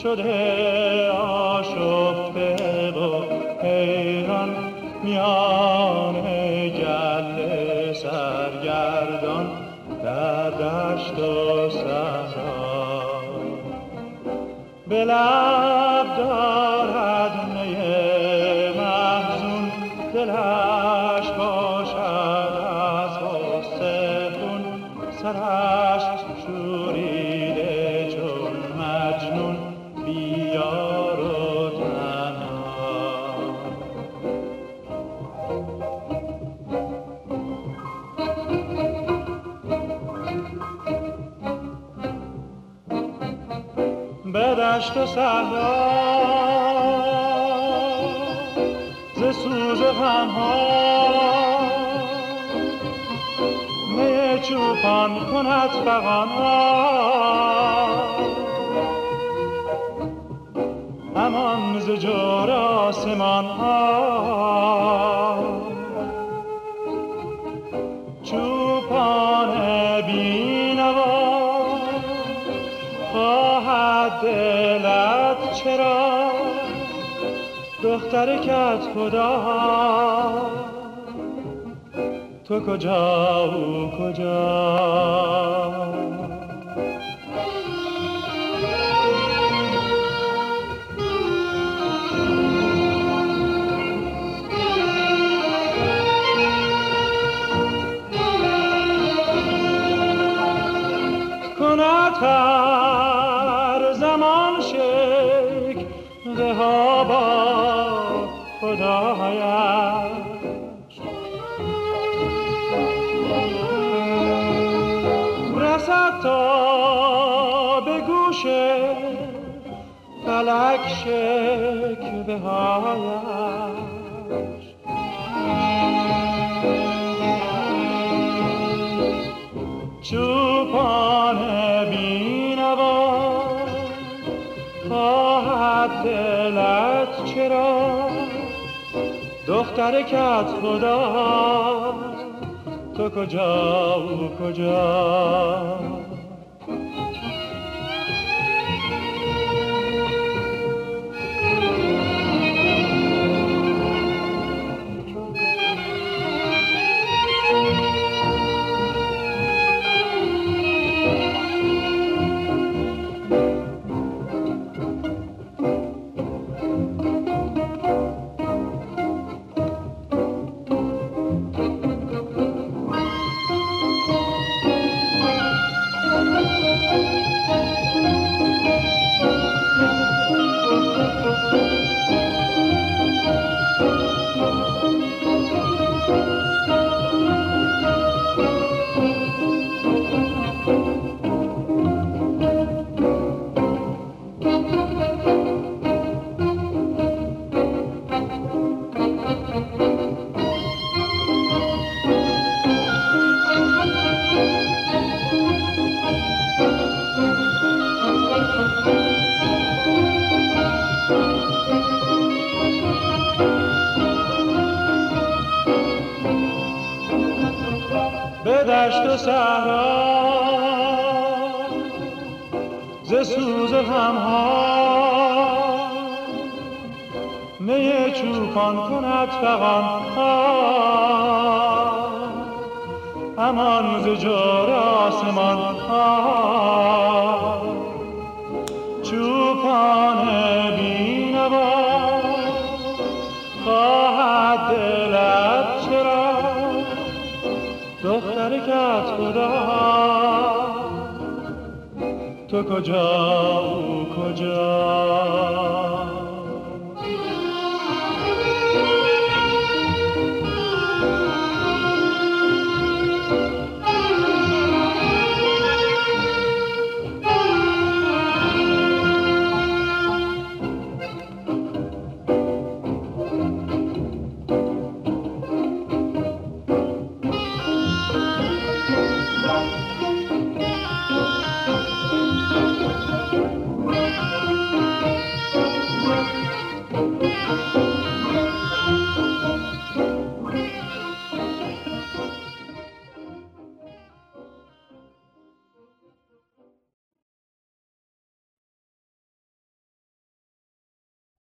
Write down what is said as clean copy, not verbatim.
شده آشفته و حیران میان گله سرگردان در دشت و صحرا. به لب دارد می محزون، دلش باشد از غصه خون، سرش شوریده چون مجنون بیار و تنها. به دشت و صحرا ز سوز غم‌ها می چوپان کند فغان‌ها. امان ز جور آسمان‌ها چوپان بی‌نوا. خواهد دلت چرا دختر کت خدا؟ تو کجا او کجا؟ کند هر زمان شکوه ها با خدایش، رسد تا به گوش فلک شکوه هایش. چوپان بی‌نوا خواهد دلت چرا دختر کت خدا؟ تو کجا او کجا؟ به دشت و صحرا ز سوز غم‌ها می چوپان کند فغان‌ها. امان ز جور آسمان‌ها چوپان بی‌نوا. خواهد دلت چرا دختر کت خدا؟ تو کجا او کجا؟